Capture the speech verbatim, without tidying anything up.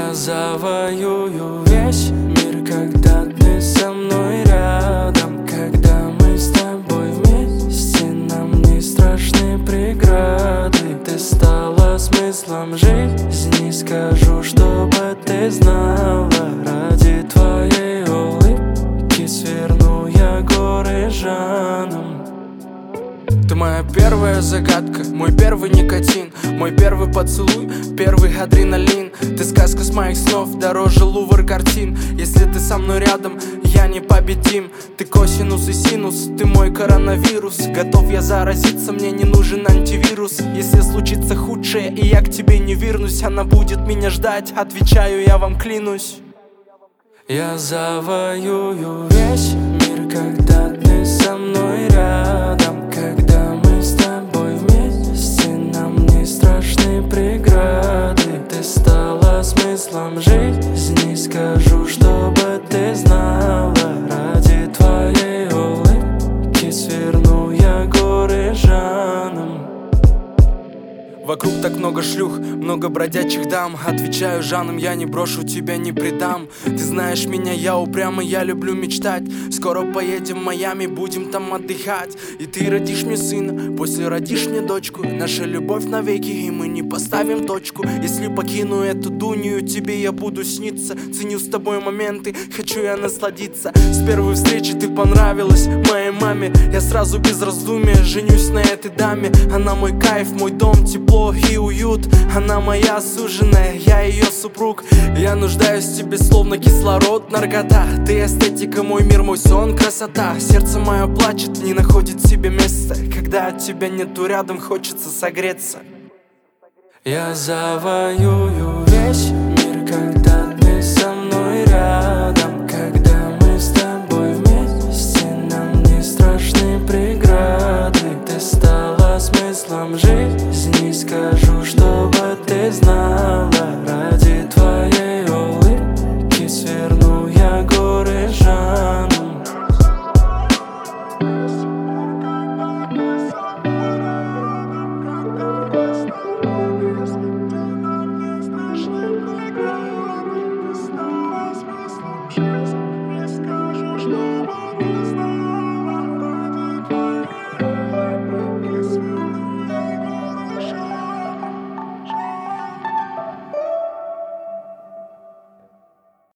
Я завоюю весь мир, когда ты со мной рядом. Когда мы с тобой вместе, нам не страшны преграды. Ты стала смыслом жизни, скажу, чтобы ты знала. Ради твоей улыбки сверну я горы жаном. Ты моя первая загадка, мой первый никотин, мой первый поцелуй, первый адреналин. Ты сказка с моих снов, дороже Лувр картин. Если ты со мной рядом, я непобедим. Ты косинус и синус, ты мой коронавирус. Готов я заразиться, мне не нужен антивирус. Если случится худшее и я к тебе не вернусь, она будет меня ждать, отвечаю, я вам клянусь. Я завоюю весь мир, когда ты со мной рядом. Когда мы с тобой вместе, нам не страшны преграды. Ты стала смыслом жизни, скажу, чтобы ты знала. Ради твоей улыбки сверну я горы жаном. Вокруг так много шлюх, много бродячих дам. Отвечаю Жаном, я не брошу, тебя не предам. Ты знаешь меня, я упрямый, я люблю мечтать. Скоро поедем в Майами, будем там отдыхать. И ты родишь мне сына, после родишь мне дочку. Наша любовь навеки, и мы не поставим точку. Если покину эту дунью, тебе я буду сниться. Ценю с тобой моменты, хочу я насладиться. С первой встречи ты понравилась моей маме. Я сразу без раздумия женюсь на этой даме. Она мой кайф, мой дом, тепло и уют. Она моя суженая, я ее супруг. Я нуждаюсь в тебе, словно кислород, наркота. Ты эстетика, мой мир, мой сон, красота. Сердце мое плачет, не находит себе места. Когда от тебя нету рядом, хочется согреться. Я завоюю весь мир, когда ты со мной рядом.